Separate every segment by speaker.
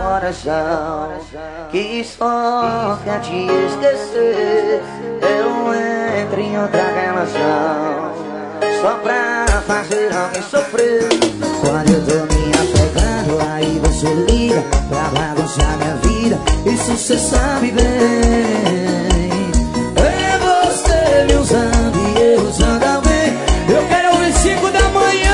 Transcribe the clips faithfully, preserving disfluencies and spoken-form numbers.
Speaker 1: coração que só quer te esquecer. Eu entro em outra relação só pra fazer alguém sofrer. Quando eu tô me apegando, aí você liga pra bagunçar minha vida. Isso cê sabe bem. É você me usando e eu usando alguém. Eu quero ouvir cinco da manhã.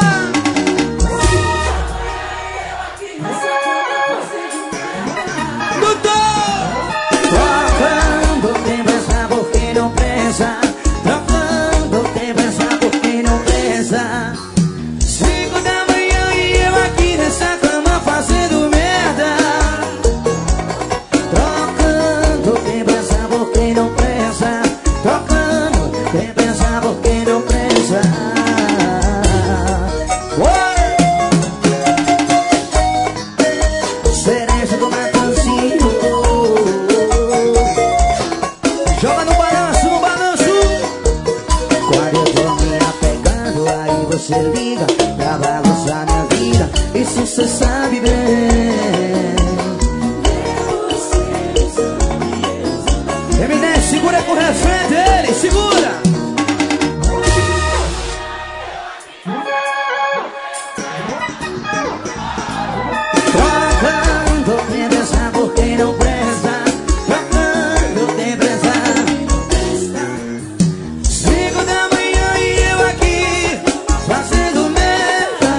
Speaker 1: Trocando quem pensa por quem não pensa. Trocando quem pensa por quem não pensa. Cinco da manhã e eu aqui nessa cama fazendo merda. Trocando quem pensa por quem não pensa. Trocando quem pensa por quem não pensa. Cereja do Matanzinho. Joga no balanço, no balanço. Quando eu tô me apegando, aí você liga pra bagunçar minha vida. Isso cê sabe bem. Eminem, segura com o refrão dele, segura. Trocando quem pensa por quem não presta. Trocando quem presta. Cinco da manhã e eu aqui fazendo merda.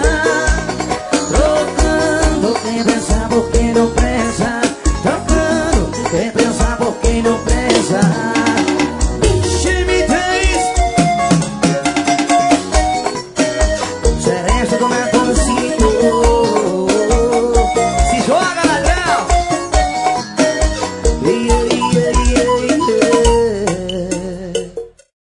Speaker 1: Trocando quem pensa por quem não presta. Trocando quem pensa por quem não presta.